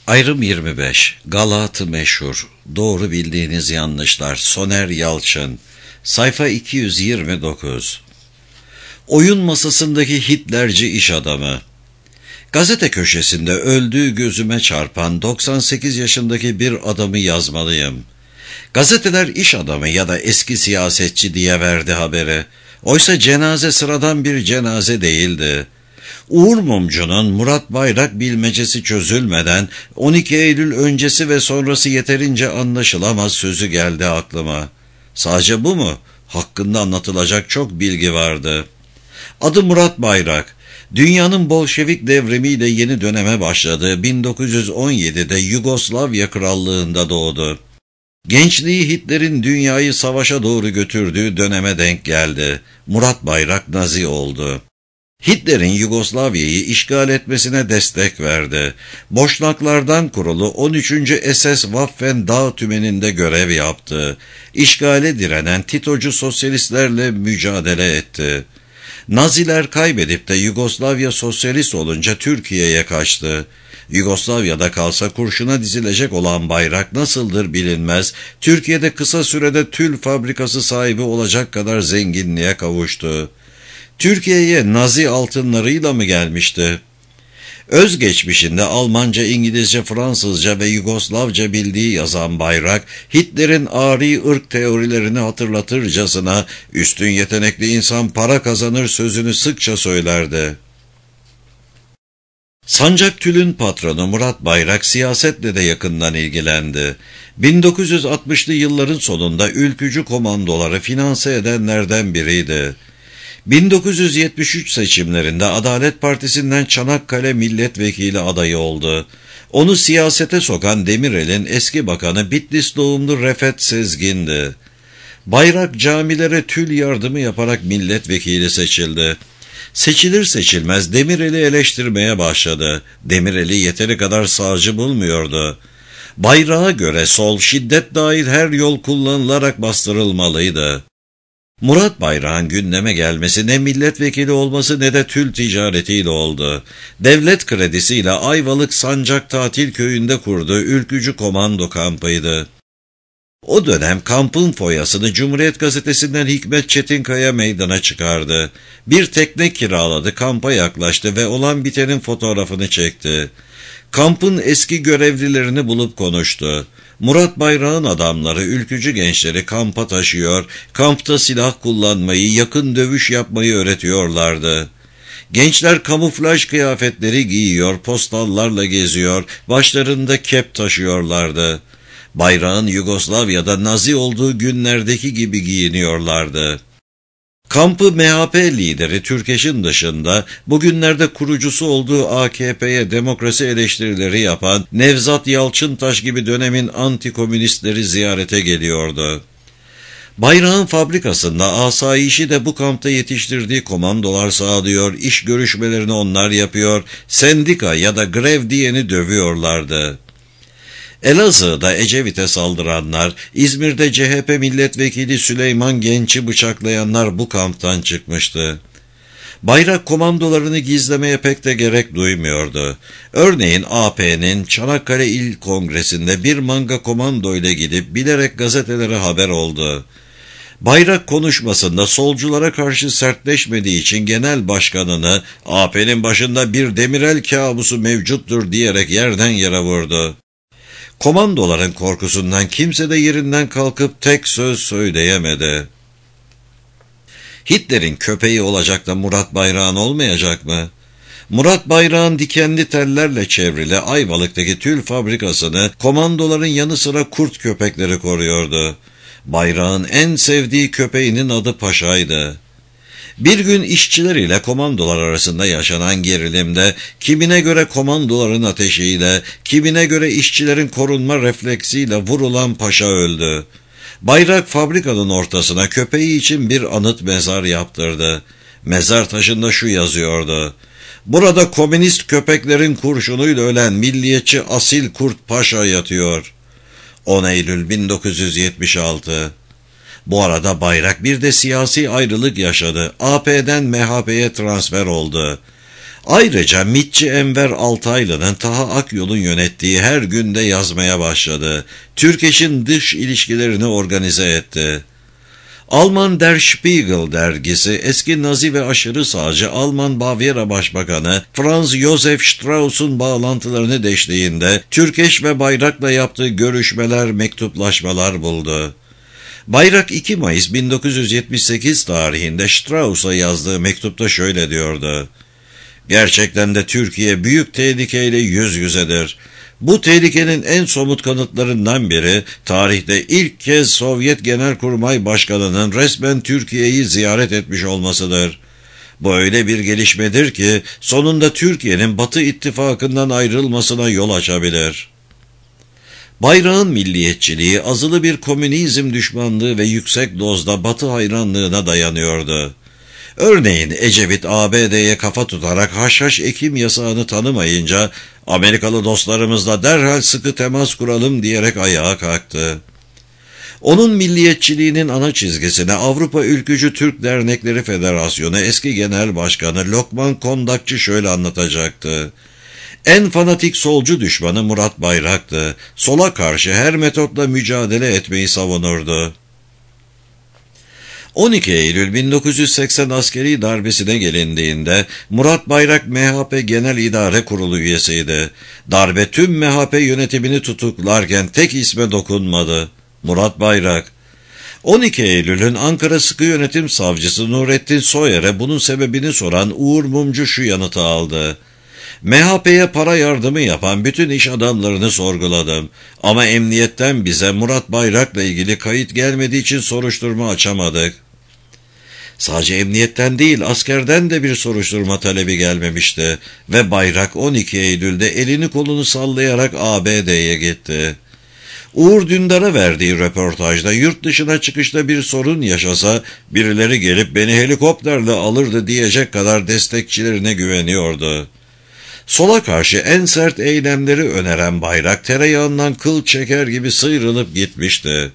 Ayrım 25. Galatı meşhur. Doğru bildiğiniz yanlışlar. Soner Yalçın. Sayfa 229. Oyun masasındaki Hitlerci iş adamı. Gazete köşesinde öldüğü gözüme çarpan 98 yaşındaki bir adamı yazmalıyım. Gazeteler iş adamı ya da eski siyasetçi diye verdi haberi. Oysa cenaze sıradan bir cenaze değildi. Uğur Mumcu'nun Murat Bayrak bilmecesi çözülmeden 12 Eylül öncesi ve sonrası yeterince anlaşılamaz sözü geldi aklıma. Sadece bu mu? Hakkında anlatılacak çok bilgi vardı. Adı Murat Bayrak. Dünyanın Bolşevik devrimiyle yeni döneme başladığı 1917'de Yugoslavya Krallığı'nda doğdu. Gençliği Hitler'in dünyayı savaşa doğru götürdüğü döneme denk geldi. Murat Bayrak Nazi oldu. Hitler'in Yugoslavya'yı işgal etmesine destek verdi. Boşnaklardan kurulu 13. SS Waffen Dağ Tümeni'nde görev yaptı. İşgale direnen Titocu sosyalistlerle mücadele etti. Naziler kaybedip de Yugoslavya sosyalist olunca Türkiye'ye kaçtı. Yugoslavya'da kalsa kurşuna dizilecek olan Bayrak nasıldır bilinmez, Türkiye'de kısa sürede tül fabrikası sahibi olacak kadar zenginliğe kavuştu. Türkiye'ye Nazi altınlarıyla mı gelmişti? Özgeçmişinde Almanca, İngilizce, Fransızca ve Yugoslavca bildiği yazan Bayrak, Hitler'in âri ırk teorilerini hatırlatırcasına üstün yetenekli insan para kazanır sözünü sıkça söylerdi. Sancak Tül'ün patronu Murat Bayrak siyasetle de yakından ilgilendi. 1960'lı yılların sonunda ülkücü komandoları finanse edenlerden biriydi. 1973 seçimlerinde Adalet Partisi'nden Çanakkale milletvekili adayı oldu. Onu siyasete sokan Demirel'in eski bakanı Bitlis doğumlu Refet Sezgin'di. Bayrak camilere tül yardımı yaparak milletvekili seçildi. Seçilir seçilmez Demirel'i eleştirmeye başladı. Demirel'i yeteri kadar sağcı bulmuyordu. Bayrak'a göre sol, şiddet dahil her yol kullanılarak bastırılmalıydı. Murat Bayrak'ın gündeme gelmesi ne milletvekili olması ne de tül ticaretiyle oldu. Devlet kredisiyle Ayvalık Sancak Tatil Köyü'nde kurduğu ülkücü komando kampıydı. O dönem kampın foyasını Cumhuriyet Gazetesi'nden Hikmet Çetinkaya meydana çıkardı. Bir tekne kiraladı, kampa yaklaştı ve olan bitenin fotoğrafını çekti. Kampın eski görevlilerini bulup konuştu. Murat Bayrak'ın adamları ülkücü gençleri kampa taşıyor, kampta silah kullanmayı, yakın dövüş yapmayı öğretiyorlardı. Gençler kamuflaj kıyafetleri giyiyor, postallarla geziyor, başlarında kep taşıyorlardı. Bayrak'ın Yugoslavya'da Nazi olduğu günlerdeki gibi giyiniyorlardı. Kampı MHP lideri Türkeş'in dışında bugünlerde kurucusu olduğu AKP'ye demokrasi eleştirileri yapan Nevzat Yalçıntaş gibi dönemin antikomünistleri ziyarete geliyordu. Bayrak'ın fabrikasında asayişi de bu kampta yetiştirdiği komandolar sağlıyor, iş görüşmelerini onlar yapıyor, sendika ya da grev diyeni dövüyorlardı. Elazığ'da Ecevit'e saldıranlar, İzmir'de CHP milletvekili Süleyman Genç'i bıçaklayanlar bu kamptan çıkmıştı. Bayrak komandolarını gizlemeye pek de gerek duymuyordu. Örneğin AP'nin Çanakkale İl Kongresi'nde bir manga komando ile gidip bilerek gazetelere haber oldu. Bayrak konuşmasında solculara karşı sertleşmediği için genel başkanını AP'nin başında bir Demirel kabusu mevcuttur diyerek yerden yere vurdu. Komandoların korkusundan kimse de yerinden kalkıp tek söz söyleyemedi. Hitler'in köpeği olacak da Murat Bayrak'ın olmayacak mı? Murat Bayrak'ın dikenli tellerle çevrili Ayvalık'taki tül fabrikasını komandoların yanı sıra kurt köpekleri koruyordu. Bayrak'ın en sevdiği köpeğinin adı Paşa'ydı. Bir gün işçiler ile komandolar arasında yaşanan gerilimde kimine göre komandoların ateşiyle, kimine göre işçilerin korunma refleksiyle vurulan Paşa öldü. Bayrak fabrikanın ortasına köpeği için bir anıt mezar yaptırdı. Mezar taşında şu yazıyordu: "Burada komünist köpeklerin kurşunuyla ölen milliyetçi asil kurt Paşa yatıyor." 10 Eylül 1976. Bu arada Bayrak bir de siyasi ayrılık yaşadı. AP'den MHP'ye transfer oldu. Ayrıca MİT'çi Enver Altaylı'nın Taha Akyol'un yönettiği Her Gün'de yazmaya başladı. Türkeş'in dış ilişkilerini organize etti. Alman Der Spiegel dergisi eski Nazi ve aşırı sağcı Alman Bavyera Başbakanı Franz Josef Strauss'un bağlantılarını deştiğinde Türkeş ve Bayrak'la yaptığı görüşmeler, mektuplaşmalar buldu. Bayrak 2 Mayıs 1978 tarihinde Strauss'a yazdığı mektupta şöyle diyordu: "Gerçekten de Türkiye büyük tehlikeyle yüz yüzedir. Bu tehlikenin en somut kanıtlarından biri, tarihte ilk kez Sovyet Genelkurmay Başkanı'nın resmen Türkiye'yi ziyaret etmiş olmasıdır. Bu öyle bir gelişmedir ki, sonunda Türkiye'nin Batı ittifakından ayrılmasına yol açabilir." Bayrağın milliyetçiliği, azılı bir komünizm düşmanlığı ve yüksek dozda Batı hayranlığına dayanıyordu. Örneğin Ecevit ABD'ye kafa tutarak haşhaş ekim yasağını tanımayınca Amerikalı dostlarımızla derhal sıkı temas kuralım diyerek ayağa kalktı. Onun milliyetçiliğinin ana çizgisine Avrupa Ülkücü Türk Dernekleri Federasyonu eski genel başkanı Lokman Kondakçı şöyle anlatacaktı: "En fanatik solcu düşmanı Murat Bayrak'tı. Sola karşı her metotla mücadele etmeyi savunurdu." 12 Eylül 1980 askeri darbesine gelindiğinde Murat Bayrak MHP Genel İdare Kurulu üyesiydi. Darbe tüm MHP yönetimini tutuklarken tek isme dokunmadı: Murat Bayrak. 12 Eylül'ün Ankara Sıkı Yönetim Savcısı Nurettin Soyer'e bunun sebebini soran Uğur Mumcu şu yanıtı aldı: "MHP'ye para yardımı yapan bütün iş adamlarını sorguladım. Ama emniyetten bize Murat Bayrak'la ilgili kayıt gelmediği için soruşturma açamadık." Sadece emniyetten değil, askerden de bir soruşturma talebi gelmemişti ve Bayrak 12 Eylül'de elini kolunu sallayarak ABD'ye gitti. Uğur Dündar'a verdiği röportajda yurt dışına çıkışta bir sorun yaşasa birileri gelip beni helikopterle alırdı diyecek kadar destekçilerine güveniyordu. Sola karşı en sert eylemleri öneren Bayrak tereyağından kıl çeker gibi sıyrılıp gitmişti.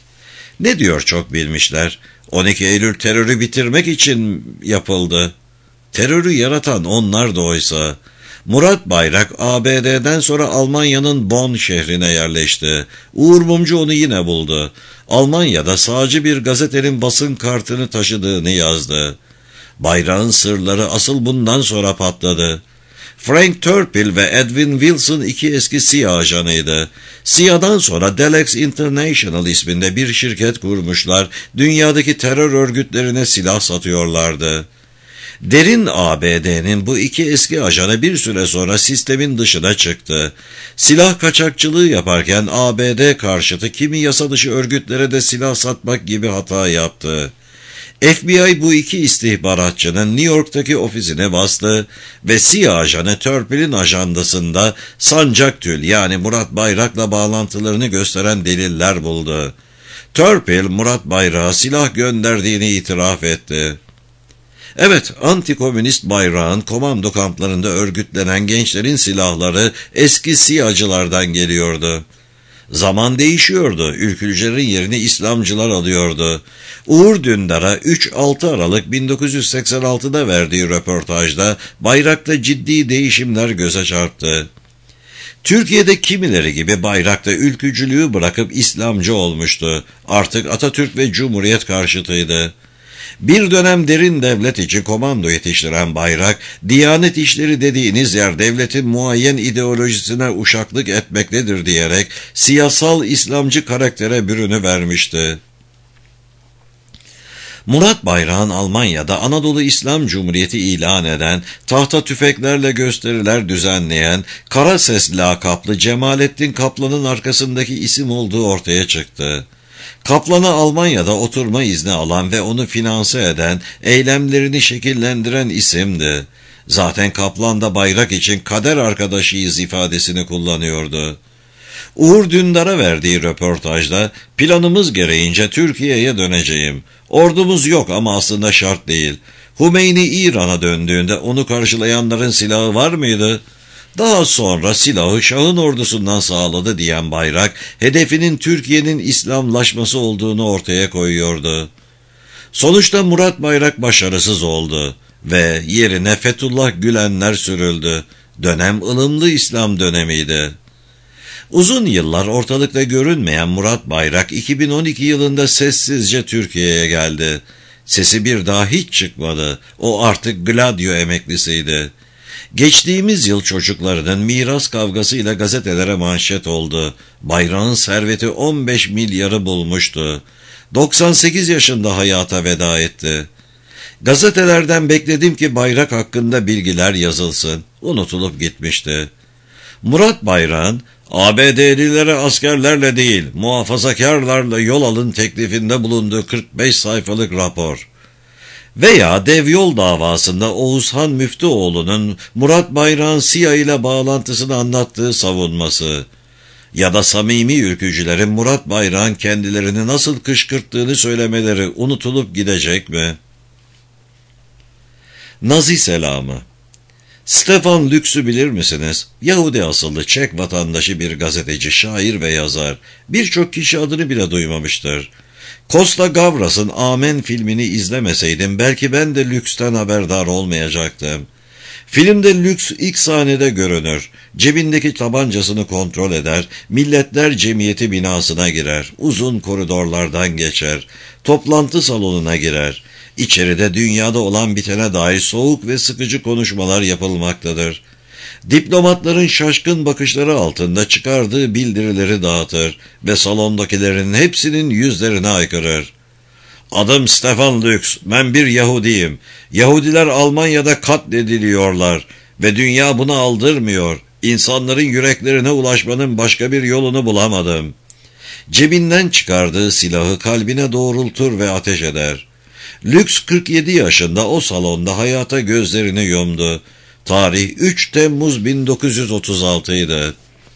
Ne diyor çok bilmişler? 12 Eylül terörü bitirmek için yapıldı. Terörü yaratan onlardı oysa. Murat Bayrak ABD'den sonra Almanya'nın Bonn şehrine yerleşti. Uğur Mumcu onu yine buldu. Almanya'da sağcı bir gazetenin basın kartını taşıdığını yazdı. Bayrak'ın sırları asıl bundan sonra patladı. Frank Turpil ve Edwin Wilson iki eski CIA ajanıydı. CIA'dan sonra Delex International isminde bir şirket kurmuşlar, dünyadaki terör örgütlerine silah satıyorlardı. Derin ABD'nin bu iki eski ajanı bir süre sonra sistemin dışına çıktı. Silah kaçakçılığı yaparken ABD karşıtı kimi yasa dışı örgütlere de silah satmak gibi hata yaptı. FBI bu iki istihbaratçının New York'taki ofisine bastı ve CIA ajanı Turpil'in ajandasında Sancaktül yani Murat Bayrak'la bağlantılarını gösteren deliller buldu. Turpil, Murat Bayrak'a silah gönderdiğini itiraf etti. Evet, antikomünist Bayrak'ın komando kamplarında örgütlenen gençlerin silahları eski SİHA'cılardan geliyordu. Zaman değişiyordu, ülkücülerin yerini İslamcılar alıyordu. Uğur Dündar'a 3-6 Aralık 1986'da verdiği röportajda Bayrak'ta ciddi değişimler göze çarptı. Türkiye'de kimileri gibi Bayrak'ta ülkücülüğü bırakıp İslamcı olmuştu. Artık Atatürk ve Cumhuriyet karşıtıydı. Bir dönem derin devlet için komando yetiştiren Bayrak, Diyanet İşleri dediğiniz yer devletin muayyen ideolojisine uşaklık etmektedir diyerek siyasal İslamcı karaktere bürünü vermişti. Murat Bayrak'ın Almanya'da Anadolu İslam Cumhuriyeti ilan eden, tahta tüfeklerle gösteriler düzenleyen, Kara Ses lakaplı Cemalettin Kaplan'ın arkasındaki isim olduğu ortaya çıktı. Kaplan'a Almanya'da oturma izni alan ve onu finanse eden, eylemlerini şekillendiren isimdi. Zaten Kaplan da Bayrak için kader arkadaşıyız ifadesini kullanıyordu. Uğur Dündar'a verdiği röportajda, planımız gereğince Türkiye'ye döneceğim. Ordumuz yok ama aslında şart değil. Hümeyni İran'a döndüğünde onu karşılayanların silahı var mıydı? Daha sonra silahı Şah'ın ordusundan sağladı diyen Bayrak, hedefinin Türkiye'nin İslamlaşması olduğunu ortaya koyuyordu. Sonuçta Murat Bayrak başarısız oldu. ve yerine Fethullah Gülenler sürüldü. Dönem ılımlı İslam dönemiydi. Uzun yıllar ortalıkta görünmeyen Murat Bayrak 2012 yılında sessizce Türkiye'ye geldi. Sesi bir daha hiç çıkmadı. O artık Gladio emeklisiydi. Geçtiğimiz yıl çocuklarının miras kavgasıyla gazetelere manşet oldu. Bayrak'ın serveti 15 milyarı bulmuştu. 98 yaşında hayata veda etti. Gazetelerden bekledim ki Bayrak hakkında bilgiler yazılsın. Unutulup gitmişti. Murat Bayrak'ın ABD'lilere askerlerle değil, muhafazakarlarla yol alın teklifinde bulunduğu 45 sayfalık rapor veya Devyol davasında Oğuzhan Müftüoğlu'nun Murat Bayrak'ın CIA ile bağlantısını anlattığı savunması ya da samimi ülkücülerin Murat Bayrak'ın kendilerini nasıl kışkırttığını söylemeleri unutulup gidecek mi? Nazi selamı. Stefan Lüks'ü bilir misiniz? Yahudi asıllı Çek vatandaşı bir gazeteci, şair ve yazar. Birçok kişi adını bile duymamıştır. Costa Gavras'ın Amen filmini izlemeseydim belki ben de Lüks'ten haberdar olmayacaktım. Filmde Lüks ilk sahnede görünür. Cebindeki tabancasını kontrol eder, Milletler Cemiyeti binasına girer, uzun koridorlardan geçer, toplantı salonuna girer. İçeride dünyada olan bitene dair soğuk ve sıkıcı konuşmalar yapılmaktadır. Diplomatların şaşkın bakışları altında çıkardığı bildirileri dağıtır ve salondakilerin hepsinin yüzlerine aykırır. Adım Stefan Lüks, ben bir Yahudiyim. Yahudiler Almanya'da katlediliyorlar ve dünya buna aldırmıyor. İnsanların yüreklerine ulaşmanın başka bir yolunu bulamadım. Cebinden çıkardığı silahı kalbine doğrultur ve ateş eder. Lüks 47 yaşında o salonda hayata gözlerini yumdu. Tarih 3 Temmuz 1936 idi.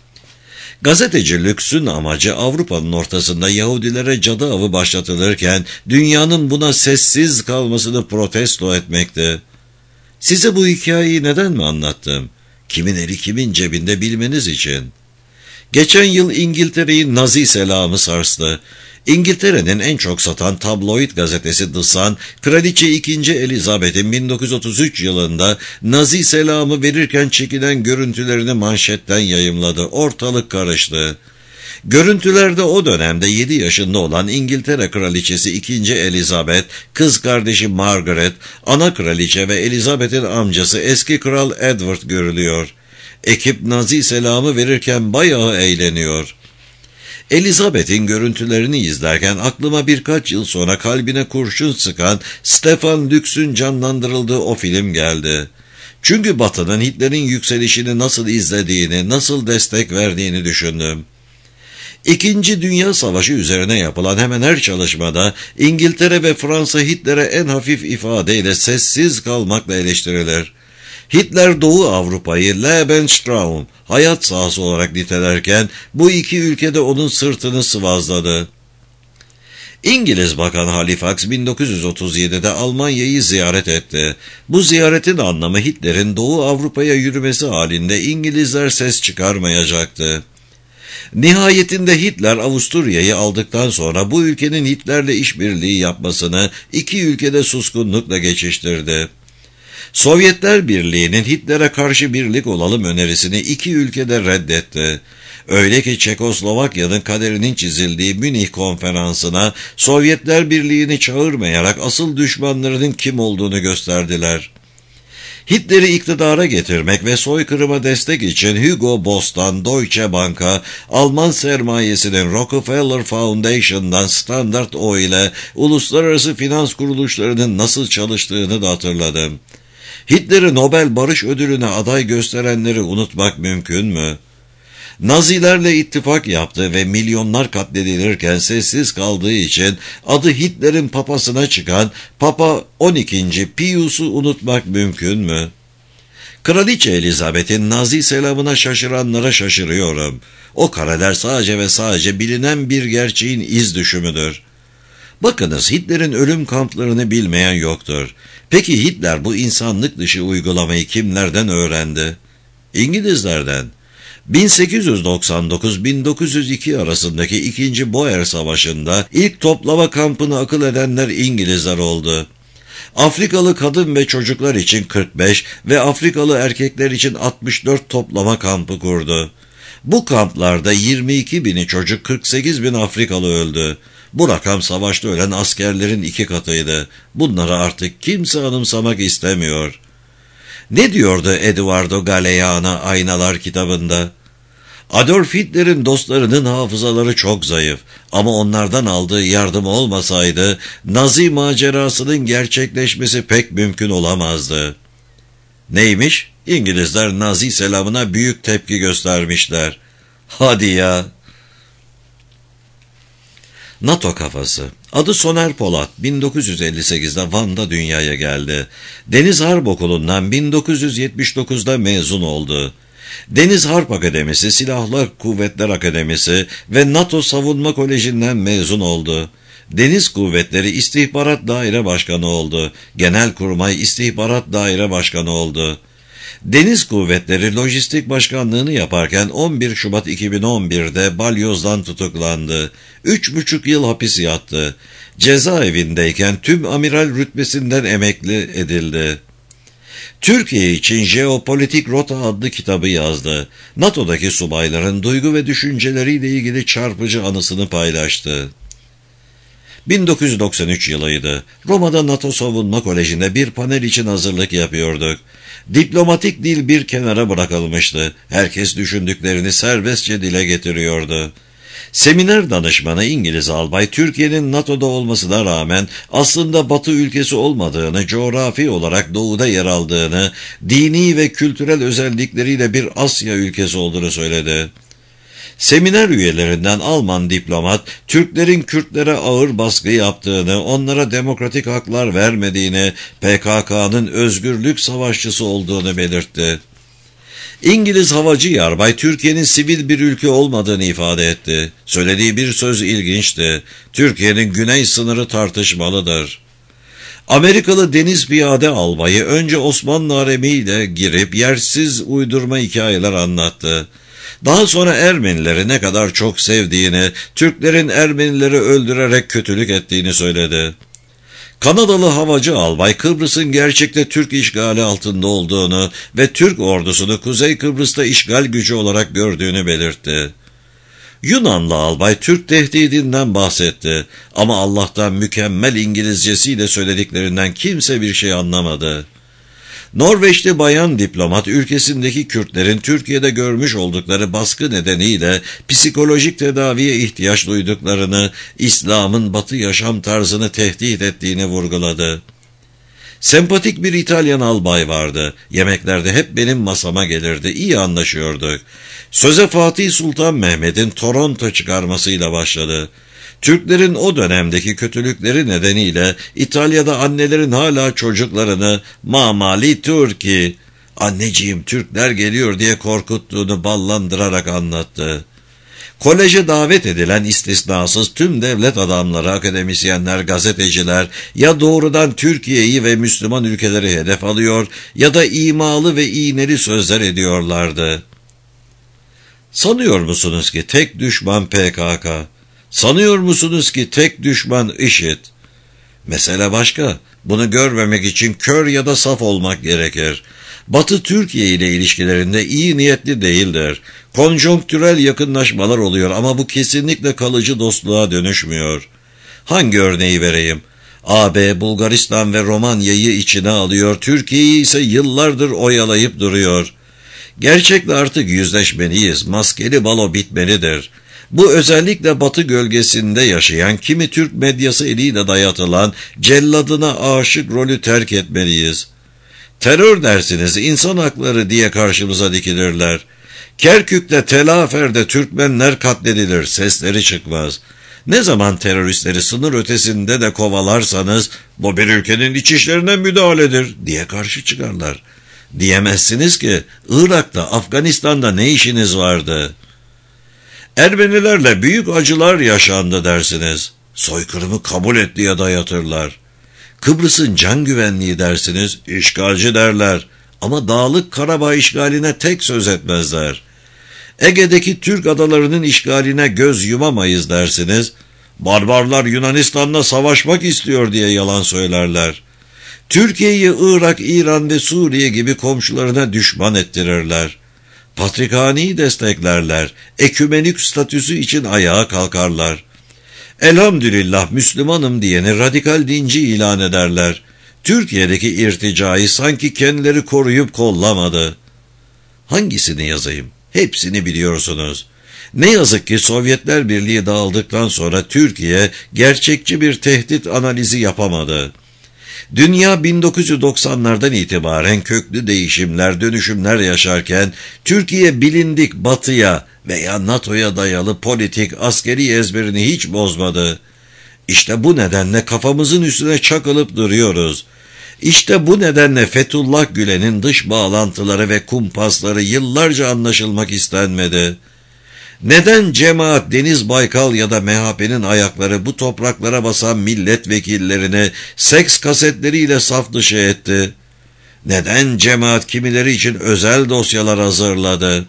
Gazeteci Lüks'ün amacı Avrupa'nın ortasında Yahudilere cadı avı başlatılırken dünyanın buna sessiz kalmasını protesto etmekti. Size bu hikayeyi neden mi anlattım? Kimin eli kimin cebinde bilmeniz için. Geçen yıl İngiltere'yi Nazi selamı sarstı. İngiltere'nin en çok satan tabloid gazetesi The Sun, Kraliçe 2. Elizabeth'in 1933 yılında Nazi selamı verirken çekilen görüntülerini manşetten yayımladı. Ortalık karıştı. Görüntülerde o dönemde 7 yaşında olan İngiltere Kraliçesi 2. Elizabeth, kız kardeşi Margaret, ana kraliçe ve Elizabeth'in amcası eski kral Edward görülüyor. Ekip Nazi selamı verirken bayağı eğleniyor. Elizabeth'in görüntülerini izlerken aklıma birkaç yıl sonra kalbine kurşun sıkan Stefan Lüks'ün canlandırıldığı o film geldi. Çünkü Batı'nın Hitler'in yükselişini nasıl izlediğini, nasıl destek verdiğini düşündüm. İkinci Dünya Savaşı üzerine yapılan hemen her çalışmada İngiltere ve Fransa Hitler'e en hafif ifadeyle sessiz kalmakla eleştirilir. Hitler Doğu Avrupa'yı Lebensraum, hayat sahası olarak nitelerken bu iki ülkede onun sırtını sıvazladı. İngiliz Bakan Halifax 1937'de Almanya'yı ziyaret etti. Bu ziyaretin anlamı Hitler'in Doğu Avrupa'ya yürümesi halinde İngilizler ses çıkarmayacaktı. Nihayetinde Hitler Avusturya'yı aldıktan sonra bu ülkenin Hitler'le işbirliği yapmasını iki ülkede suskunlukla geçiştirdi. Sovyetler Birliği'nin Hitler'e karşı birlik olalım önerisini iki ülkede reddetti. Öyle ki Çekoslovakya'nın kaderinin çizildiği Münih konferansına Sovyetler Birliği'ni çağırmayarak asıl düşmanlarının kim olduğunu gösterdiler. Hitler'i iktidara getirmek ve soykırıma destek için Hugo Boss'tan Deutsche Bank'a, Alman sermayesinin Rockefeller Foundation'dan Standard Oil'e, uluslararası finans kuruluşlarının nasıl çalıştığını da hatırladım. Hitler'i Nobel Barış Ödülü'ne aday gösterenleri unutmak mümkün mü? Nazilerle ittifak yaptı ve milyonlar katledilirken sessiz kaldığı için adı Hitler'in papasına çıkan Papa 12. Pius'u unutmak mümkün mü? Kraliçe Elizabeth'in Nazi selamına şaşıranlara şaşırıyorum. O kareler sadece ve sadece bilinen bir gerçeğin iz düşümüdür. Bakınız, Hitler'in ölüm kamplarını bilmeyen yoktur. Peki Hitler bu insanlık dışı uygulamayı kimlerden öğrendi? İngilizlerden. 1899-1902 arasındaki 2. Boer Savaşı'nda ilk toplama kampını akıl edenler İngilizler oldu. Afrikalı kadın ve çocuklar için 45 ve Afrikalı erkekler için 64 toplama kampı kurdu. Bu kamplarda 22 bini çocuk, 48 bin Afrikalı öldü. Bu rakam savaşta ölen askerlerin 2 katıydı. Bunları artık kimse anımsamak istemiyor. Ne diyordu Eduardo Galeano Aynalar kitabında? Adolf Hitler'in dostlarının hafızaları çok zayıf ama onlardan aldığı yardım olmasaydı Nazi macerasının gerçekleşmesi pek mümkün olamazdı. Neymiş? İngilizler Nazi selamına büyük tepki göstermişler. Hadi ya! NATO kafası. Adı Soner Polat, 1958'de Van'da dünyaya geldi. Deniz Harp Okulu'ndan 1979'da mezun oldu. Deniz Harp Akademisi, Silahlı Kuvvetler Akademisi ve NATO Savunma Koleji'nden mezun oldu. Deniz Kuvvetleri İstihbarat Daire Başkanı oldu. Genelkurmay İstihbarat Daire Başkanı oldu. Deniz Kuvvetleri Lojistik Başkanlığını yaparken 11 Şubat 2011'de Balyoz'dan tutuklandı. 3,5 yıl hapis yattı. Cezaevindeyken tüm amiral rütbesinden emekli edildi. Türkiye için Jeopolitik Rota adlı kitabı yazdı. NATO'daki subayların duygu ve düşünceleriyle ilgili çarpıcı anısını paylaştı. 1993 yılıydı. Roma'da NATO Savunma Koleji'nde bir panel için hazırlık yapıyorduk. Diplomatik dil bir kenara bırakılmıştı. Herkes düşündüklerini serbestçe dile getiriyordu. Seminer danışmanı İngiliz albay, Türkiye'nin NATO'da olmasına rağmen aslında Batı ülkesi olmadığını, coğrafi olarak doğuda yer aldığını, dini ve kültürel özellikleriyle bir Asya ülkesi olduğunu söyledi. Seminer üyelerinden Alman diplomat, Türklerin Kürtlere ağır baskı yaptığını, onlara demokratik haklar vermediğini, PKK'nın özgürlük savaşçısı olduğunu belirtti. İngiliz havacı yarbay, Türkiye'nin sivil bir ülke olmadığını ifade etti. Söylediği bir söz ilginçti. Türkiye'nin güney sınırı tartışmalıdır. Amerikalı deniz piyade albayı önce Osmanlı haremiyle girip yersiz uydurma hikayeler anlattı. Daha sonra Ermenileri ne kadar çok sevdiğini, Türklerin Ermenileri öldürerek kötülük ettiğini söyledi. Kanadalı havacı albay, Kıbrıs'ın gerçekte Türk işgali altında olduğunu ve Türk ordusunu Kuzey Kıbrıs'ta işgal gücü olarak gördüğünü belirtti. Yunanlı albay Türk tehdidinden bahsetti ama Allah'tan mükemmel İngilizcesiyle söylediklerinden kimse bir şey anlamadı. Norveçli bayan diplomat, ülkesindeki Kürtlerin Türkiye'de görmüş oldukları baskı nedeniyle psikolojik tedaviye ihtiyaç duyduklarını, İslam'ın Batı yaşam tarzını tehdit ettiğini vurguladı. Sempatik bir İtalyan albay vardı. Yemeklerde hep benim masama gelirdi. İyi anlaşıyorduk. Söze Fatih Sultan Mehmet'in Toronto çıkarmasıyla başladı. Türklerin o dönemdeki kötülükleri nedeniyle İtalya'da annelerin hala çocuklarını "Mamali Türki, anneciğim Türkler geliyor" diye korkuttuğunu ballandırarak anlattı. Koleje davet edilen istisnasız tüm devlet adamları, akademisyenler, gazeteciler ya doğrudan Türkiye'yi ve Müslüman ülkeleri hedef alıyor ya da imalı ve iğneli sözler ediyorlardı. Sanıyor musunuz ki tek düşman PKK? Sanıyor musunuz ki tek düşman IŞİD? Mesele başka. Bunu görmemek için kör ya da saf olmak gerekir. Batı Türkiye ile ilişkilerinde iyi niyetli değildir. Konjonktürel yakınlaşmalar oluyor ama bu kesinlikle kalıcı dostluğa dönüşmüyor. Hangi örneği vereyim? AB, Bulgaristan ve Romanya'yı içine alıyor, Türkiye'yi ise yıllardır oyalayıp duruyor. Gerçekle artık yüzleşmeliyiz, maskeli balo bitmelidir. Bu özellikle Batı gölgesinde yaşayan kimi Türk medyası eliyle dayatılan celladına aşık rolü terk etmeliyiz. Terör dersiniz, insan hakları diye karşımıza dikilirler. Kerkük'te, Telafer'de Türkmenler katledilir, sesleri çıkmaz. Ne zaman teröristleri sınır ötesinde de kovalarsanız, bu bir ülkenin iç işlerine müdahaledir diye karşı çıkarlar. Diyemezsiniz ki, Irak'ta, Afganistan'da ne işiniz vardı? Ermenilerle büyük acılar yaşandı dersiniz. Soykırımı kabul et diye dayatırlar. Kıbrıs'ın can güvenliği dersiniz, işgalci derler. Ama Dağlık Karabağ işgaline tek söz etmezler. Ege'deki Türk adalarının işgaline göz yumamayız dersiniz. Barbarlar Yunanistan'la savaşmak istiyor diye yalan söylerler. Türkiye'yi Irak, İran ve Suriye gibi komşularına düşman ettirirler. Patrikhaneyi desteklerler, ekümenik statüsü için ayağa kalkarlar. Elhamdülillah Müslümanım diyeni radikal dinci ilan ederler. Türkiye'deki irticayı sanki kendileri koruyup kollamadı. Hangisini yazayım? Hepsini biliyorsunuz. Ne yazık ki Sovyetler Birliği dağıldıktan sonra Türkiye gerçekçi bir tehdit analizi yapamadı. Dünya 1990'lardan itibaren köklü değişimler, dönüşümler yaşarken Türkiye bilindik Batı'ya veya NATO'ya dayalı politik, askeri ezberini hiç bozmadı. İşte bu nedenle kafamızın üstüne çakılıp duruyoruz. İşte bu nedenle Fethullah Gülen'in dış bağlantıları ve kumpasları yıllarca anlaşılmak istenmedi. Neden cemaat Deniz Baykal ya da MHP'nin ayakları bu topraklara basan milletvekillerini seks kasetleriyle saf dışı etti? Neden cemaat kimileri için özel dosyalar hazırladı?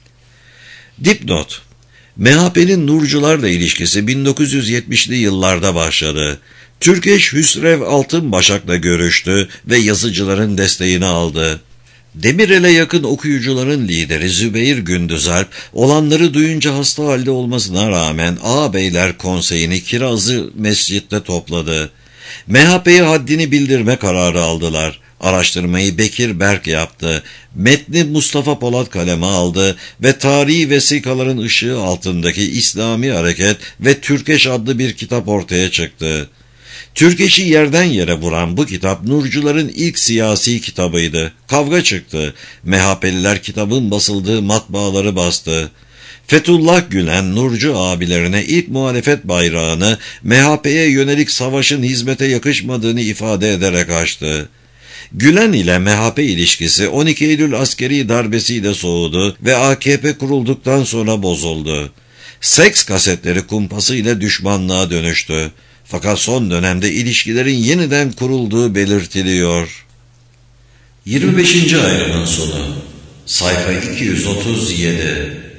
Dipnot: MHP'nin Nurcularla ilişkisi 1970'li yıllarda başladı. Türkeş Hüsrev Altınbaşak'la görüştü ve yazıcıların desteğini aldı. Demirel'e yakın okuyucuların lideri Zübeyir Gündüzalp, olanları duyunca hasta halde olmasına rağmen Ağabeyler Konseyi'ni Kirazlı Mescid'de topladı. MHP'ye haddini bildirme kararı aldılar. Araştırmayı Bekir Berk yaptı. Metni Mustafa Polat kaleme aldı ve tarihi vesikaların ışığı altındaki İslami Hareket ve Türkeş adlı bir kitap ortaya çıktı. Türkeş'i yerden yere vuran bu kitap Nurcuların ilk siyasi kitabıydı. Kavga çıktı. MHP'liler kitabın basıldığı matbaaları bastı. Fethullah Gülen, Nurcu abilerine ilk muhalefet bayrağını MHP'ye yönelik savaşın hizmete yakışmadığını ifade ederek açtı. Gülen ile MHP ilişkisi 12 Eylül askeri darbesiyle soğudu ve AKP kurulduktan sonra bozuldu. Seks kasetleri kumpasıyla düşmanlığa dönüştü. Fakat son dönemde ilişkilerin yeniden kurulduğu belirtiliyor. 25. ayrımın sonu. Sayfa 237.